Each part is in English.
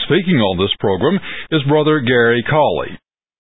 Speaking on this program is Brother Gary Cawley.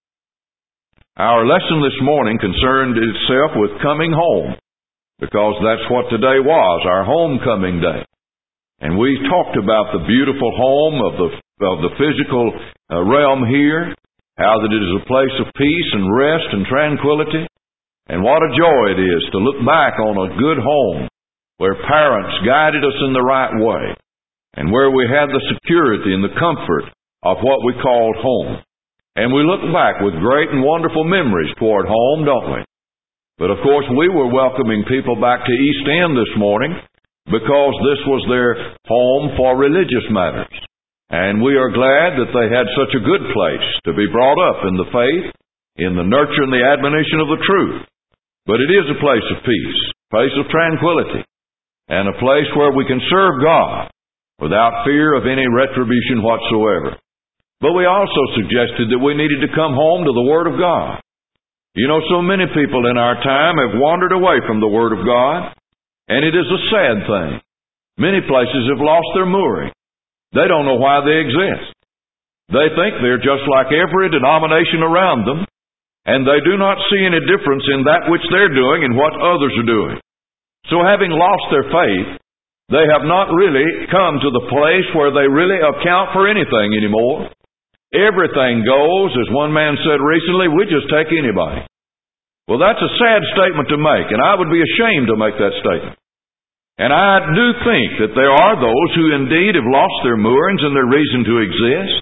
Our lesson this morning concerned itself with coming home, because that's what today was, our homecoming day. And we talked about the beautiful home of the physical realm here, how that it is a place of peace and rest and tranquility, and what a joy it is to look back on a good home where parents guided us in the right way, and where we had the security and the comfort of what we called home. And we look back with great and wonderful memories toward home, don't we? But of course we were welcoming people back to East End this morning because this was their home for religious matters. And we are glad that they had such a good place to be brought up in the faith, in the nurture and the admonition of the truth. But it is a place of peace, a place of tranquility, and a place where we can serve God without fear of any retribution whatsoever. But we also suggested that we needed to come home to the Word of God. You know, so many people in our time have wandered away from the Word of God, and it is a sad thing. Many places have lost their mooring. They don't know why they exist. They think they're just like every denomination around them, and they do not see any difference in that which they're doing and what others are doing. So having lost their faith, they have not really come to the place where they really account for anything anymore. Everything goes, as one man said recently, we just take anybody. Well, that's a sad statement to make, and I would be ashamed to make that statement. And I do think that there are those who indeed have lost their moorings and their reason to exist.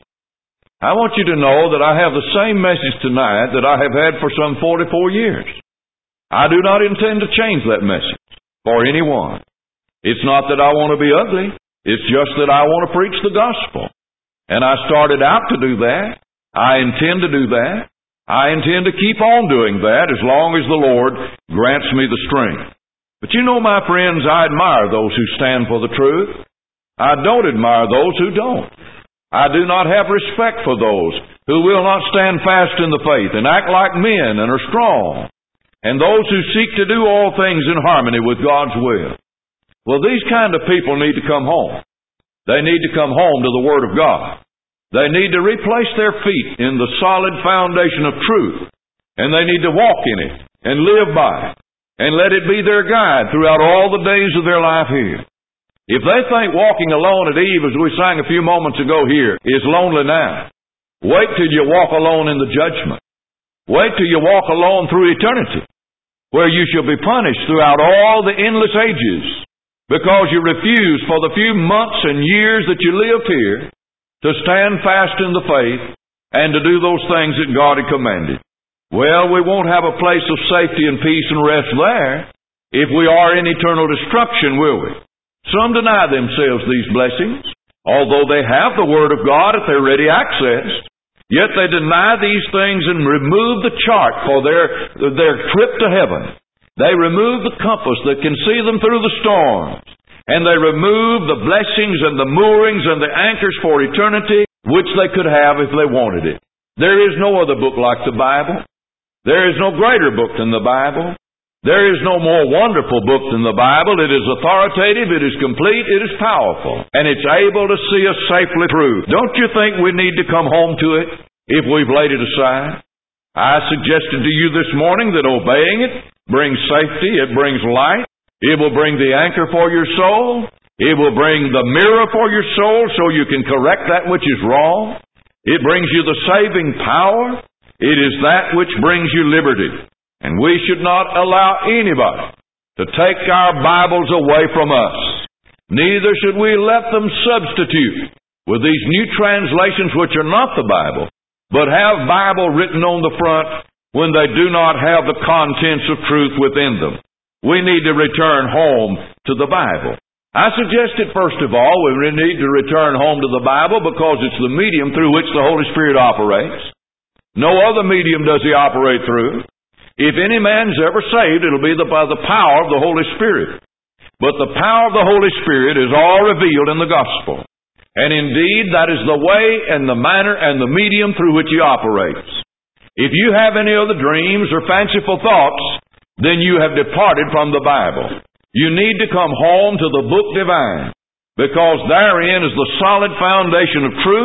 I want you to know that I have the same message tonight that I have had for some 44 years. I do not intend to change that message for anyone. It's not that I want to be ugly. It's just that I want to preach the gospel. And I started out to do that. I intend to do that. I intend to keep on doing that as long as the Lord grants me the strength. But you know, my friends, I admire those who stand for the truth. I don't admire those who don't. I do not have respect for those who will not stand fast in the faith and act like men and are strong, and those who seek to do all things in harmony with God's will. Well, these kind of people need to come home. They need to come home to the Word of God. They need to replace their feet in the solid foundation of truth, and they need to walk in it and live by it, and let it be their guide throughout all the days of their life here. If they think walking alone at eve, as we sang a few moments ago here, is lonely now, wait till you walk alone in the judgment. Wait till you walk alone through eternity, where you shall be punished throughout all the endless ages, because you refused for the few months and years that you lived here to stand fast in the faith and to do those things that God had commanded. Well, we won't have a place of safety and peace and rest there if we are in eternal destruction, will we? Some deny themselves these blessings, although they have the Word of God at their ready access, yet they deny these things and remove the chart for their trip to heaven. They remove the compass that can see them through the storms. And they remove the blessings and the moorings and the anchors for eternity, which they could have if they wanted it. There is no other book like the Bible. There is no greater book than the Bible. There is no more wonderful book than the Bible. It is authoritative, it is complete, it is powerful, and it's able to see us safely through. Don't you think we need to come home to it if we've laid it aside? I suggested to you this morning that obeying it brings safety, it brings light, it will bring the anchor for your soul, it will bring the mirror for your soul so you can correct that which is wrong, it brings you the saving power, it is that which brings you liberty. And we should not allow anybody to take our Bibles away from us. Neither should we let them substitute with these new translations which are not the Bible, but have Bible written on the front when they do not have the contents of truth within them. We need to return home to the Bible. I suggested, first of all, we need to return home to the Bible because it's the medium through which the Holy Spirit operates. No other medium does He operate through. If any man's ever saved, it'll be by the power of the Holy Spirit. But the power of the Holy Spirit is all revealed in the gospel. And indeed, that is the way and the manner and the medium through which He operates. If you have any other dreams or fanciful thoughts, then you have departed from the Bible. You need to come home to the book divine, because therein is the solid foundation of truth,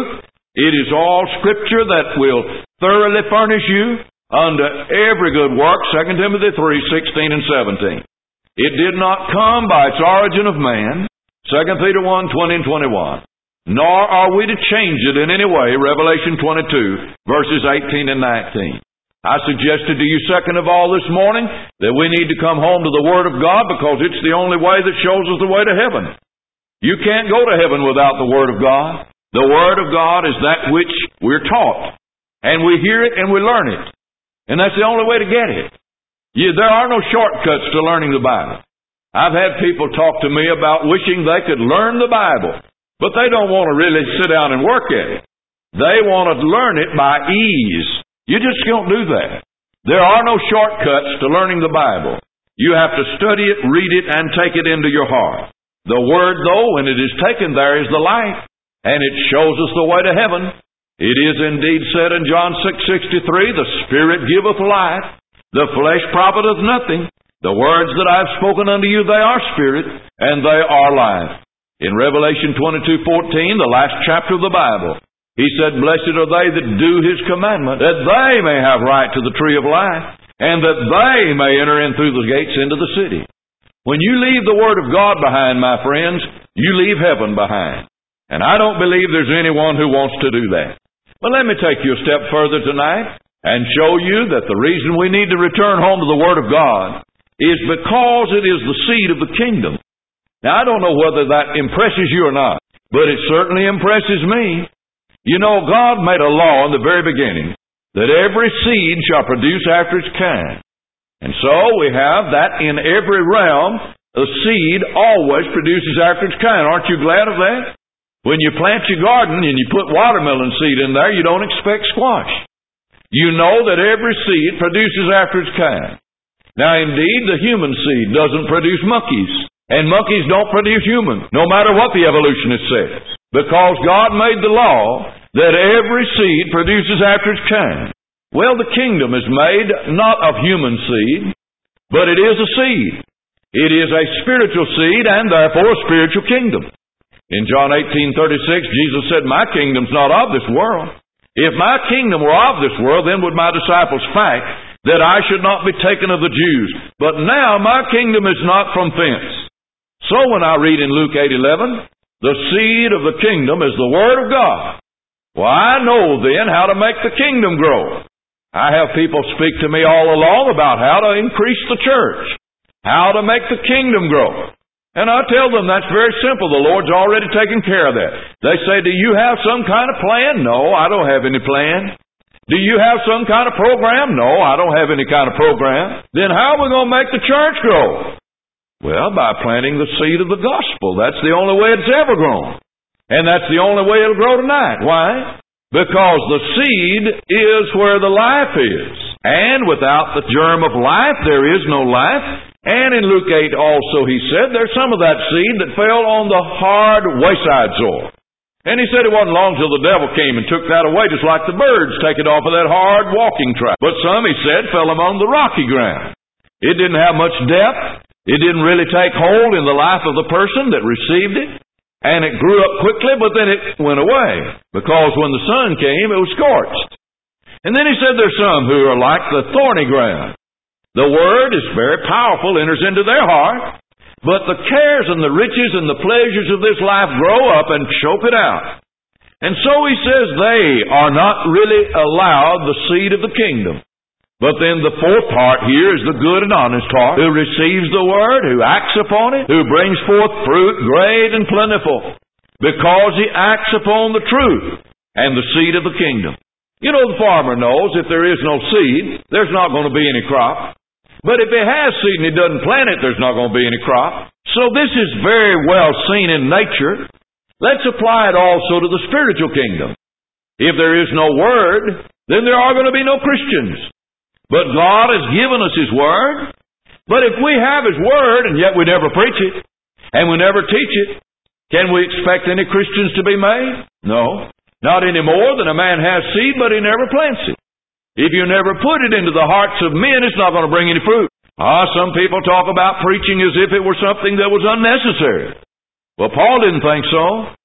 It is all Scripture that will thoroughly furnish you unto every good work, 2 Timothy 3:16 and 17. It did not come by its origin of man, 2 Peter 1:20 and 21. Nor are we to change it in any way, Revelation 22, verses 18 and 19. I suggested to you, second of all, this morning, that we need to come home to the Word of God because it's the only way that shows us the way to heaven. You can't go to heaven without the Word of God. The Word of God is that which we're taught. And we hear it and we learn it. And that's the only way to get it. There are no shortcuts to learning the Bible. I've had people talk to me about wishing they could learn the Bible, but they don't want to really sit down and work at it. They want to learn it by ease. You just don't do that. There are no shortcuts to learning the Bible. You have to study it, read it, and take it into your heart. The Word, though, when it is taken there, is the light, and it shows us the way to heaven. It is indeed said in John 6:63, the Spirit giveth life, the flesh profiteth nothing. The words that I have spoken unto you, they are spirit, and they are life. In Revelation 22:14, the last chapter of the Bible, He said, blessed are they that do His commandment, that they may have right to the tree of life, and that they may enter in through the gates into the city. When you leave the Word of God behind, my friends, you leave heaven behind. And I don't believe there's anyone who wants to do that. But let me take you a step further tonight and show you that the reason we need to return home to the Word of God is because it is the seed of the kingdom. Now, I don't know whether that impresses you or not, but it certainly impresses me. You know, God made a law in the very beginning that every seed shall produce after its kind. And so we have that in every realm, a seed always produces after its kind. Aren't you glad of that? When you plant your garden and you put watermelon seed in there, you don't expect squash. You know that every seed produces after its kind. Now, indeed, the human seed doesn't produce monkeys, and monkeys don't produce humans, no matter what the evolutionist says, because God made the law that every seed produces after its kind. Well, the kingdom is made not of human seed, but it is a seed. It is a spiritual seed and therefore a spiritual kingdom. In John 18:36, Jesus said, my kingdom's not of this world. If my kingdom were of this world, then would my disciples fight that I should not be taken of the Jews. But now my kingdom is not from thence. So when I read in Luke 8:11, the seed of the kingdom is the Word of God. Well, I know then how to make the kingdom grow. I have people speak to me all along about how to increase the church, how to make the kingdom grow. And I tell them that's very simple. The Lord's already taken care of that. They say, do you have some kind of plan? No, I don't have any plan. Do you have some kind of program? No, I don't have any kind of program. Then how are we going to make the church grow? Well, by planting the seed of the gospel. That's the only way it's ever grown. And that's the only way it'll grow tonight. Why? Because the seed is where the life is. And without the germ of life, there is no life. And in Luke 8 also he said, there's some of that seed that fell on the hard wayside soil. And he said it wasn't long till the devil came and took that away, just like the birds take it off of that hard walking track. But some, he said, fell among the rocky ground. It didn't have much depth. It didn't really take hold in the life of the person that received it. And it grew up quickly, but then it went away. Because when the sun came, it was scorched. And then he said there's some who are like the thorny ground. The Word is very powerful, enters into their heart, but the cares and the riches and the pleasures of this life grow up and choke it out. And so he says they are not really allowed the seed of the kingdom. But then the fourth part here is the good and honest heart, who receives the Word, who acts upon it, who brings forth fruit great and plentiful, because he acts upon the truth and the seed of the kingdom. You know, the farmer knows if there is no seed, there's not going to be any crop. But if he has seed and he doesn't plant it, there's not going to be any crop. So this is very well seen in nature. Let's apply it also to the spiritual kingdom. If there is no Word, then there are going to be no Christians. But God has given us His Word. But if we have His Word and yet we never preach it, and we never teach it, can we expect any Christians to be made? No. Not any more than a man has seed, but he never plants it. If you never put it into the hearts of men, it's not going to bring any fruit. Some people talk about preaching as if it were something that was unnecessary. Well, Paul didn't think so.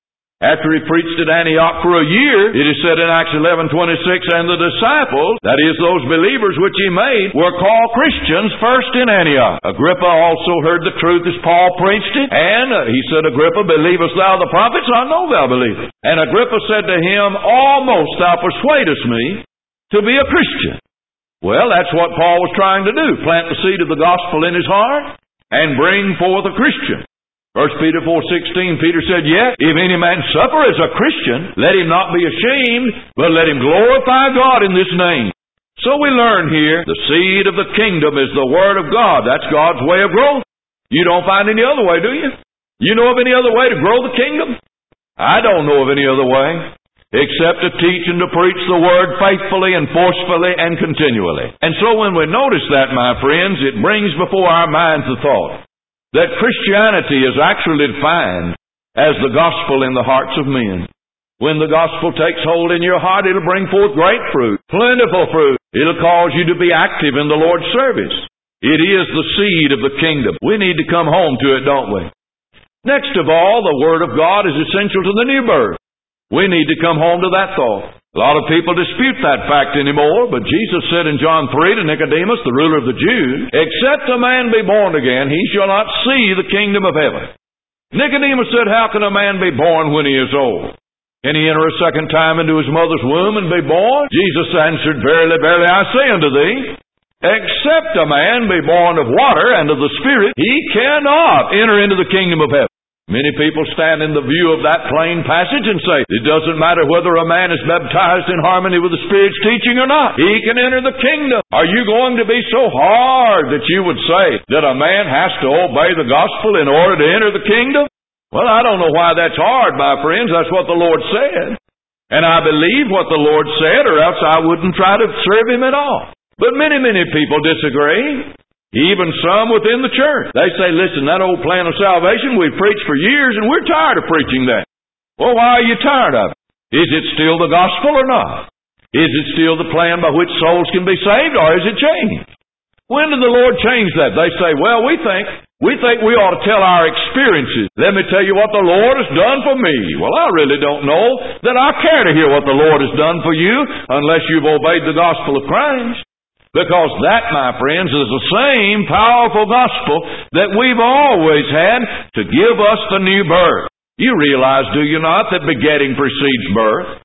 After he preached at Antioch for a year, it is said in Acts 11:26, and the disciples, that is, those believers which he made, were called Christians first in Antioch. Agrippa also heard the truth as Paul preached it, and he said, Agrippa, believest thou the prophets? I know thou believest. And Agrippa said to him, almost thou persuadest me to be a Christian. Well, that's what Paul was trying to do, plant the seed of the gospel in his heart and bring forth a Christian. 1 Peter 4:16, Peter said, yet, if any man suffer as a Christian, let him not be ashamed, but let him glorify God in this name. So we learn here, the seed of the kingdom is the Word of God. That's God's way of growth. You don't find any other way, do you? You know of any other way to grow the kingdom? I don't know of any other way, except to teach and to preach the Word faithfully and forcefully and continually. And so when we notice that, my friends, it brings before our minds the thought that Christianity is actually defined as the gospel in the hearts of men. When the gospel takes hold in your heart, it'll bring forth great fruit, plentiful fruit. It'll cause you to be active in the Lord's service. It is the seed of the kingdom. We need to come home to it, don't we? Next of all, the Word of God is essential to the new birth. We need to come home to that thought. A lot of people dispute that fact anymore, but Jesus said in John 3 to Nicodemus, the ruler of the Jews, except a man be born again, he shall not see the kingdom of heaven. Nicodemus said, how can a man be born when he is old? Can he enter a second time into his mother's womb and be born? Jesus answered, verily, verily, I say unto thee, except a man be born of water and of the Spirit, he cannot enter into the kingdom of heaven. Many people stand in the view of that plain passage and say, it doesn't matter whether a man is baptized in harmony with the Spirit's teaching or not. He can enter the kingdom. Are you going to be so hard that you would say that a man has to obey the gospel in order to enter the kingdom? Well, I don't know why that's hard, my friends. That's what the Lord said. And I believe what the Lord said, or else I wouldn't try to serve Him at all. But many people disagree. Even some within the church. They say, listen, that old plan of salvation we've preached for years and we're tired of preaching that. Well, why are you tired of it? Is it still the gospel or not? Is it still the plan by which souls can be saved, or is it changed? When did the Lord change that? They say, well, we think we ought to tell our experiences. Let me tell you what the Lord has done for me. Well, I really don't know that I care to hear what the Lord has done for you unless you've obeyed the gospel of Christ. Because that, my friends, is the same powerful gospel that we've always had to give us the new birth. You realize, do you not, that begetting precedes birth?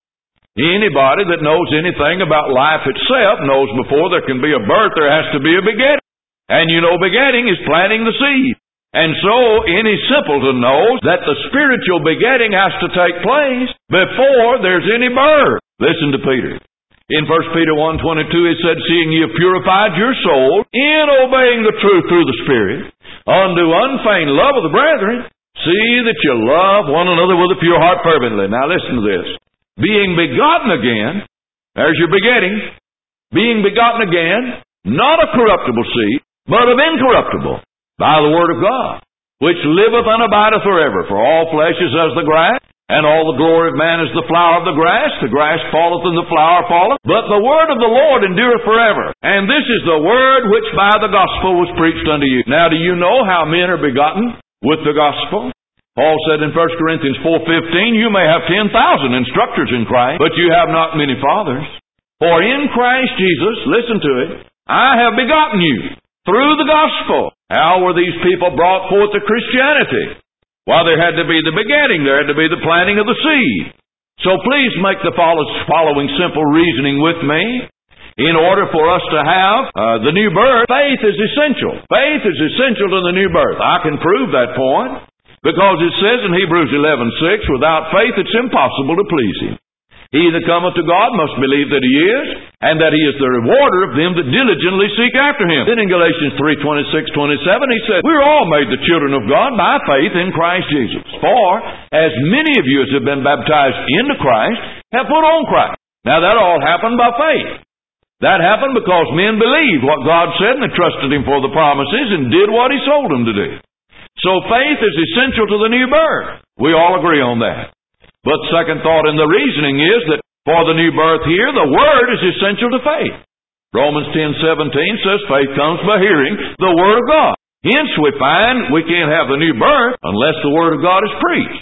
Anybody that knows anything about life itself knows before there can be a birth, there has to be a begetting. And you know begetting is planting the seed. And so any simpleton knows that the spiritual begetting has to take place before there's any birth. Listen to Peter. In 1 Peter 1:22 it said, seeing ye have purified your soul in obeying the truth through the Spirit, unto unfeigned love of the brethren, see that you love one another with a pure heart fervently. Now listen to this. Being begotten again, there's your begetting, being begotten again, not of corruptible seed, but of incorruptible, by the word of God, which liveth and abideth forever. For all flesh is as the grass, and all the glory of man is the flower of the grass falleth and the flower falleth, but the word of the Lord endureth forever. And this is the word which by the gospel was preached unto you. Now do you know how men are begotten? With the gospel. Paul said in 1 Corinthians 4:15, you may have 10,000 instructors in Christ, but you have not many fathers. For in Christ Jesus, listen to it, I have begotten you through the gospel. How were these people brought forth to Christianity? Well, there had to be the begetting. There had to be the planting of the seed. So please make the following simple reasoning with me. In order for us to have the new birth, faith is essential. Faith is essential to the new birth. I can prove that point because it says in Hebrews 11:6, without faith it's impossible to please Him. He that cometh to God must believe that He is, and that He is the rewarder of them that diligently seek after Him. Then in Galatians 3:26-27 he said, we're all made the children of God by faith in Christ Jesus. For as many of you as have been baptized into Christ have put on Christ. Now that all happened by faith. That happened because men believed what God said and they trusted Him for the promises and did what He told them to do. So faith is essential to the new birth. We all agree on that. But second thought in the reasoning is that for the new birth here, the Word is essential to faith. Romans 10:17 says faith comes by hearing the Word of God. Hence we find we can't have the new birth unless the Word of God is preached.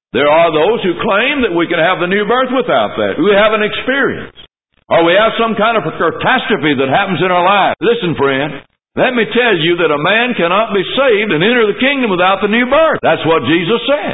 There are those who claim that we can have the new birth without that. We have an experience. Or we have some kind of a catastrophe that happens in our life. Listen, friend, let me tell you that a man cannot be saved and enter the kingdom without the new birth. That's what Jesus said.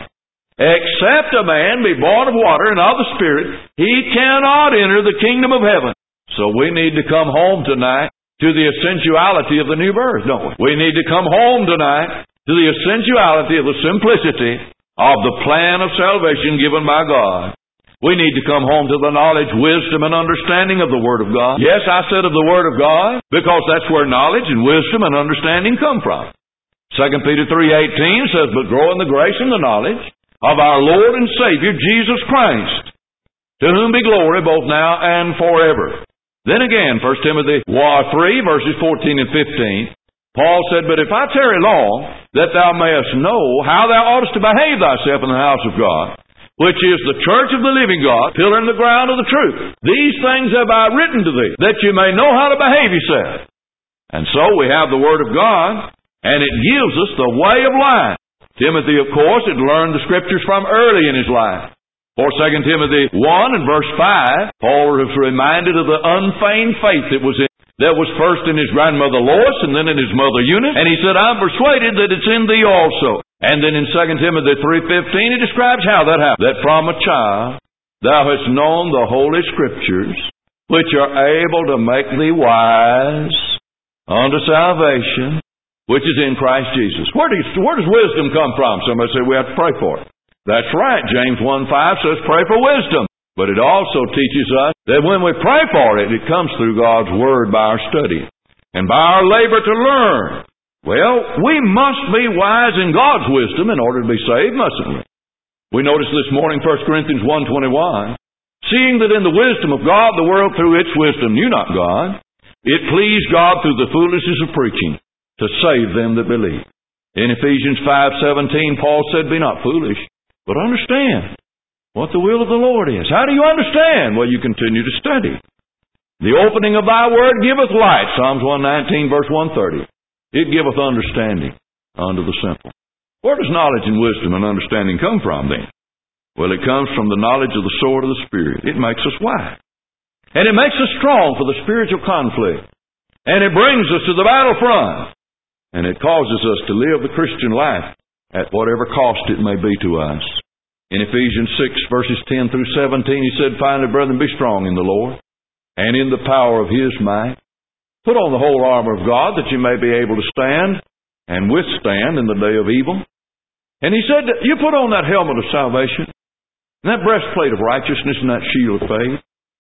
Except a man be born of water and of the Spirit, he cannot enter the kingdom of heaven. So we need to come home tonight to the essentiality of the new birth, don't we? We need to come home tonight to the essentiality of the simplicity of the plan of salvation given by God. We need to come home to the knowledge, wisdom, and understanding of the Word of God. Yes, I said of the Word of God, because that's where knowledge and wisdom and understanding come from. 2 Peter 3:18 says, "But grow in the grace and the knowledge of our Lord and Savior, Jesus Christ, to whom be glory both now and forever." Then again, 1 Timothy 3, verses 14 and 15, Paul said, "But if I tarry long, that thou mayest know how thou oughtest to behave thyself in the house of God, which is the church of the living God, pillar in the ground of the truth. These things have I written to thee, that you may know how to behave yourself." And so we have the Word of God, and it gives us the way of life. Timothy, of course, had learned the Scriptures from early in his life. For 2 Timothy 1 and verse 5, Paul was reminded of the unfeigned faith that was first in his grandmother Lois and then in his mother Eunice. And he said, "I'm persuaded that it's in thee also." And then in 2 Timothy 3:15, he describes how that happened. "That from a child thou hast known the Holy Scriptures, which are able to make thee wise unto salvation, which is in Christ Jesus." Where does wisdom come from? Somebody say we have to pray for it. That's right. James 1:5 says pray for wisdom. But it also teaches us that when we pray for it, it comes through God's Word by our study and by our labor to learn. Well, we must be wise in God's wisdom in order to be saved, mustn't we? We notice this morning 1 Corinthians 1:21, "Seeing that in the wisdom of God the world through its wisdom knew not God, it pleased God through the foolishness of preaching to save them that believe." In Ephesians 5:17, Paul said, "Be not foolish, but understand what the will of the Lord is." How do you understand? Well, you continue to study. "The opening of thy word giveth light," Psalms 119, verse 130. "It giveth understanding unto the simple." Where does knowledge and wisdom and understanding come from then? Well, it comes from the knowledge of the sword of the Spirit. It makes us wise. And it makes us strong for the spiritual conflict. And it brings us to the battlefront. And it causes us to live the Christian life at whatever cost it may be to us. In Ephesians 6, verses 10 through 17, he said, "Finally, brethren, be strong in the Lord, and in the power of His might. Put on the whole armor of God, that you may be able to stand and withstand in the day of evil." And he said, you put on that helmet of salvation, and that breastplate of righteousness, and that shield of faith.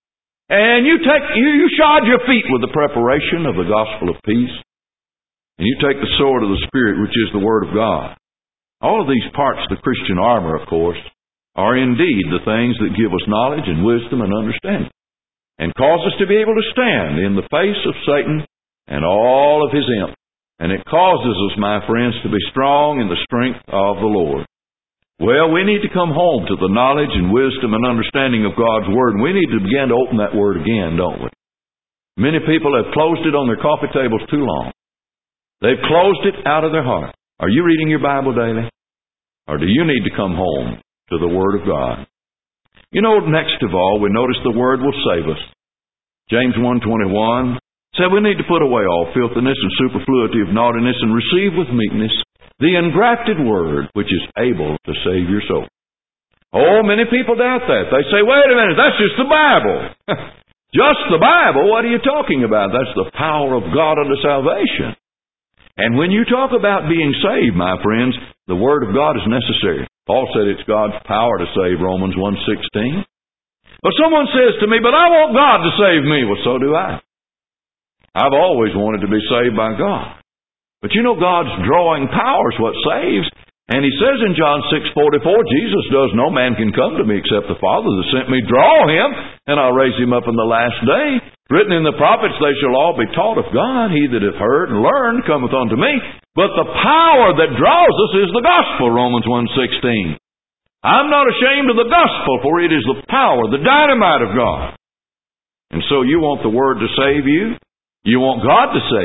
And you shod your feet with the preparation of the gospel of peace. And you take the sword of the Spirit, which is the Word of God. All of these parts of the Christian armor, of course, are indeed the things that give us knowledge and wisdom and understanding, and cause us to be able to stand in the face of Satan and all of his imps. And it causes us, my friends, to be strong in the strength of the Lord. Well, we need to come home to the knowledge and wisdom and understanding of God's Word, and we need to begin to open that Word again, don't we? Many people have closed it on their coffee tables too long. They've closed it out of their heart. Are you reading your Bible daily? Or do you need to come home to the Word of God? You know, next of all, we notice the Word will save us. James 1:21 said we need to put away all filthiness and superfluity of naughtiness and receive with meekness the engrafted Word, which is able to save your soul. Oh, many people doubt that. They say, wait a minute, that's just the Bible. Just the Bible? What are you talking about? That's the power of God unto salvation. And when you talk about being saved, my friends, the Word of God is necessary. Paul said it's God's power to save, Romans 1:16. But someone says to me, but I want God to save me. Well, so do I. I've always wanted to be saved by God. But you know, God's drawing power is what saves. And He says in John 6:44, Jesus does, no man can come to me except the Father that sent me. Draw him, and I'll raise him up in the last day. Written in the prophets, they shall all be taught of God. He that hath heard and learned cometh unto me. But the power that draws us is the gospel, Romans 1:16. I'm not ashamed of the gospel, for it is the power, the dynamite of God. And so you want the Word to save you? You want God to save you.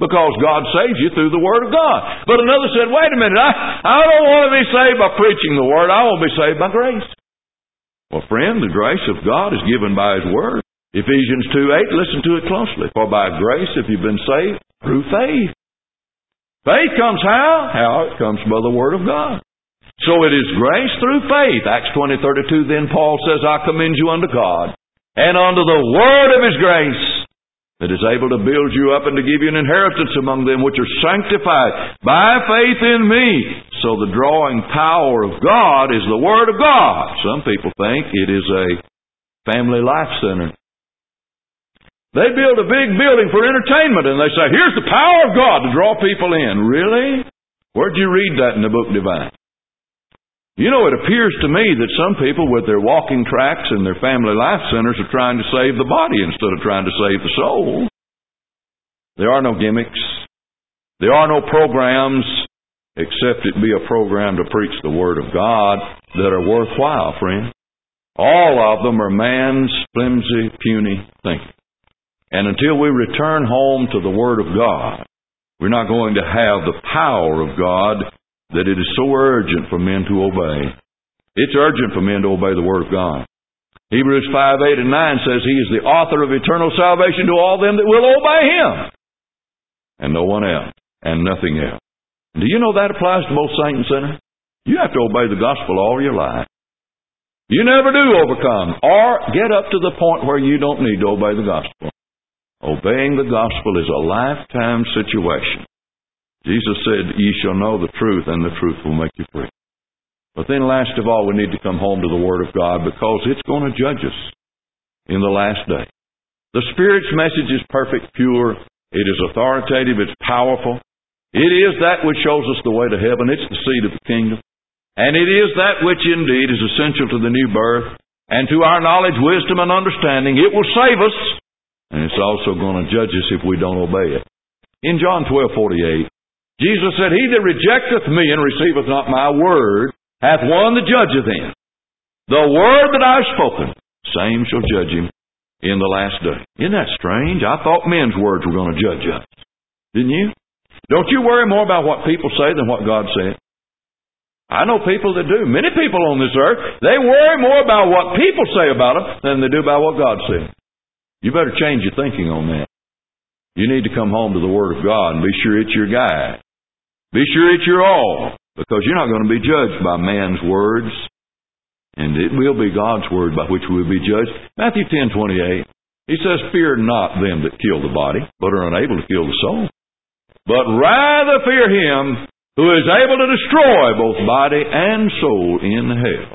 because God saves you through the Word of God. But another said, wait a minute, I don't want to be saved by preaching the Word. I want to be saved by grace. Well, friend, the grace of God is given by His Word. Ephesians 2:8, listen to it closely. For by grace have you been saved through faith. Faith comes how? How? It comes by the Word of God. So it is grace through faith. Acts 20:32, then Paul says, I commend you unto God and unto the Word of His grace, that is able to build you up and to give you an inheritance among them which are sanctified by faith in me. So the drawing power of God is the Word of God. Some people think it is a family life center. They build a big building for entertainment and they say, here's the power of God to draw people in. Really? Where'd you read that in the book Divine? You know, it appears to me that some people with their walking tracts and their family life centers are trying to save the body instead of trying to save the soul. There are no gimmicks. There are no programs, except it be a program to preach the Word of God, that are worthwhile, friend. All of them are man's flimsy, puny thinking. And until we return home to the Word of God, we're not going to have the power of God that it is so urgent for men to obey. It's urgent for men to obey the Word of God. Hebrews 5:8 and 9 says He is the author of eternal salvation to all them that will obey Him, and no one else, and nothing else. Do you know that applies to both saint and sinner? You have to obey the gospel all your life. You never do overcome or get up to the point where you don't need to obey the gospel. Obeying the gospel is a lifetime situation. Jesus said, ye shall know the truth, and the truth will make you free. But then last of all, we need to come home to the Word of God, because it's going to judge us in the last day. The Spirit's message is perfect, pure. It is authoritative. It's powerful. It is that which shows us the way to heaven. It's the seed of the kingdom. And it is that which indeed is essential to the new birth, and to our knowledge, wisdom, and understanding. It will save us, and it's also going to judge us if we don't obey it. In John 12:48, Jesus said, he that rejecteth me and receiveth not my word hath one that judgeth him. The word that I have spoken, same shall judge him in the last day. Isn't that strange? I thought men's words were going to judge us. Didn't you? Don't you worry more about what people say than what God said? I know people that do. Many people on this earth, they worry more about what people say about them than they do about what God said. You better change your thinking on that. You need to come home to the Word of God and be sure it's your guide. Be sure it's your all, because you're not going to be judged by man's words, and it will be God's word by which we'll be judged. Matthew 10:28, He says, fear not them that kill the body, but are unable to kill the soul, but rather fear Him who is able to destroy both body and soul in hell.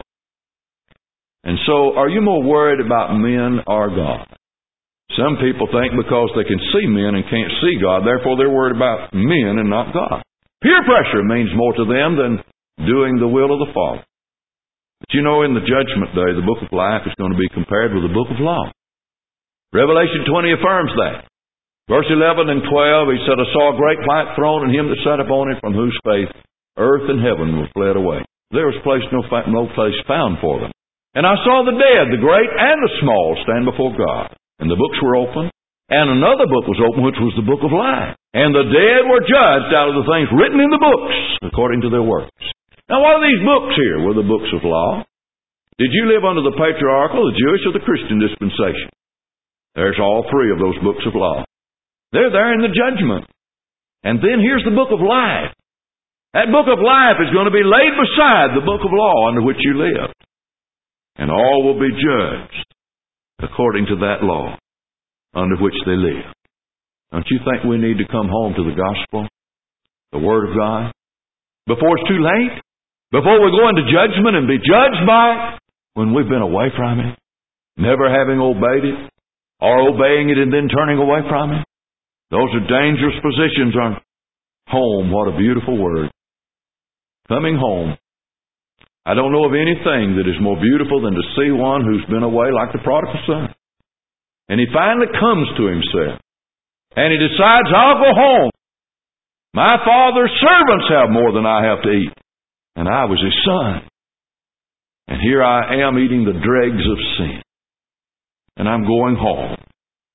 And so, are you more worried about men or God? Some people think because they can see men and can't see God, therefore they're worried about men and not God. Peer pressure means more to them than doing the will of the Father. But you know, in the judgment day, the book of life is going to be compared with the book of law. Revelation 20 affirms that. Verse 11 and 12, He said, I saw a great white throne, and Him that sat upon it, from whose face earth and heaven were fled away. There was no place found for them. And I saw the dead, the great and the small, stand before God. And the books were open. And another book was opened, which was the book of life. And the dead were judged out of the things written in the books, according to their works. Now, what are these books here? Were the books of law? Did you live under the patriarchal, the Jewish, or the Christian dispensation? There's all three of those books of law. They're there in the judgment. And then here's the book of life. That book of life is going to be laid beside the book of law under which you live. And all will be judged according to that law under which they live. Don't you think we need to come home to the gospel, the Word of God, before it's too late? Before we go into judgment and be judged by it when we've been away from it, never having obeyed it, or obeying it and then turning away from it? Those are dangerous positions, aren't they? Home, what a beautiful word. Coming home. I don't know of anything that is more beautiful than to see one who's been away like the prodigal son. And he finally comes to himself. And he decides, I'll go home. My father's servants have more than I have to eat. And I was his son. And here I am eating the dregs of sin. And I'm going home.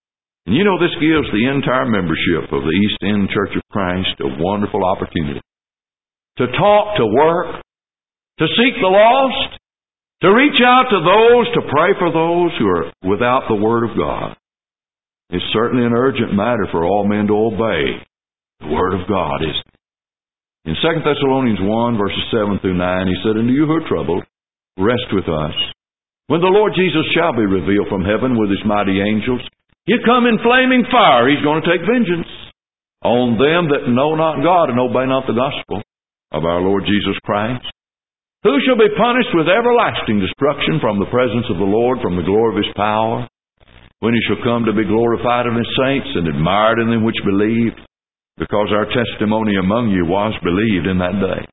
And you know, this gives the entire membership of the East End Church of Christ a wonderful opportunity to talk, to work, to seek the lost, to reach out to those, to pray for those who are without the Word of God. It's certainly an urgent matter for all men to obey the Word of God, isn't it? In 2 Thessalonians 1, verses 7 through 9, he said, "And you who are troubled, rest with us. When the Lord Jesus shall be revealed from heaven with His mighty angels, He'll come in flaming fire. He's going to take vengeance on them that know not God and obey not the gospel of our Lord Jesus Christ, who shall be punished with everlasting destruction from the presence of the Lord, from the glory of His power, when He shall come to be glorified in His saints and admired in them which believed, because our testimony among you was believed in that day."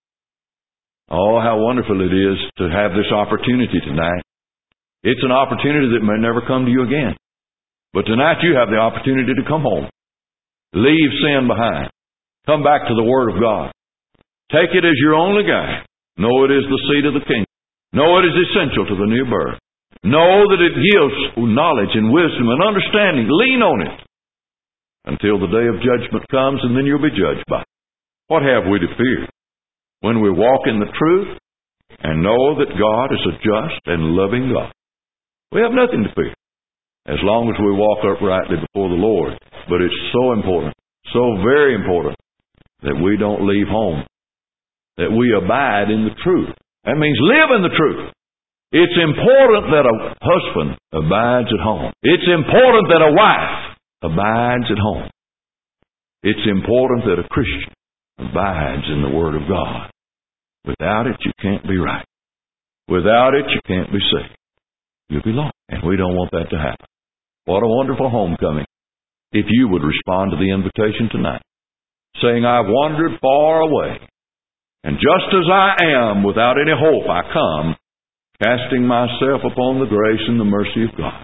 Oh, how wonderful it is to have this opportunity tonight. It's an opportunity that may never come to you again. But tonight you have the opportunity to come home. Leave sin behind. Come back to the Word of God. Take it as your only guide. Know it is the seed of the kingdom. Know it is essential to the new birth. Know that it gives knowledge and wisdom and understanding. Lean on it until the day of judgment comes, and then you'll be judged by it. What have we to fear when we walk in the truth and know that God is a just and loving God? We have nothing to fear as long as we walk uprightly before the Lord. But it's so important, so very important, that we don't leave home, that we abide in the truth. That means live in the truth. It's important that a husband abides at home. It's important that a wife abides at home. It's important that a Christian abides in the Word of God. Without it, you can't be right. Without it, you can't be saved. You'll be lost. And we don't want that to happen. What a wonderful homecoming if you would respond to the invitation tonight, saying, "I've wandered far away, and just as I am, without any hope, I come, casting myself upon the grace and the mercy of God.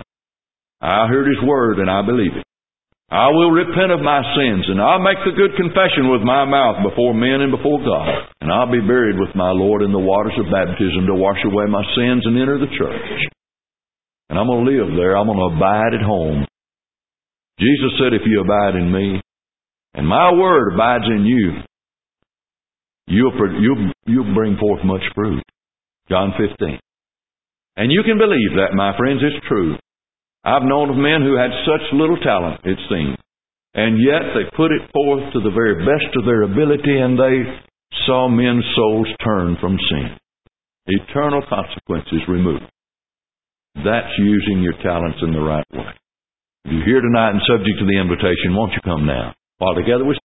I heard His Word, and I believe it. I will repent of my sins, and I'll make the good confession with my mouth before men and before God, and I'll be buried with my Lord in the waters of baptism to wash away my sins and enter the church. And I'm going to live there. I'm going to abide at home." Jesus said, "If you abide in me, and my word abides in you, you'll bring forth much fruit." John 15. And you can believe that, my friends. It's true. I've known of men who had such little talent, it seemed, and yet they put it forth to the very best of their ability, and they saw men's souls turn from sin. Eternal consequences removed. That's using your talents in the right way. If you're here tonight and subject to the invitation, won't you come now? While together we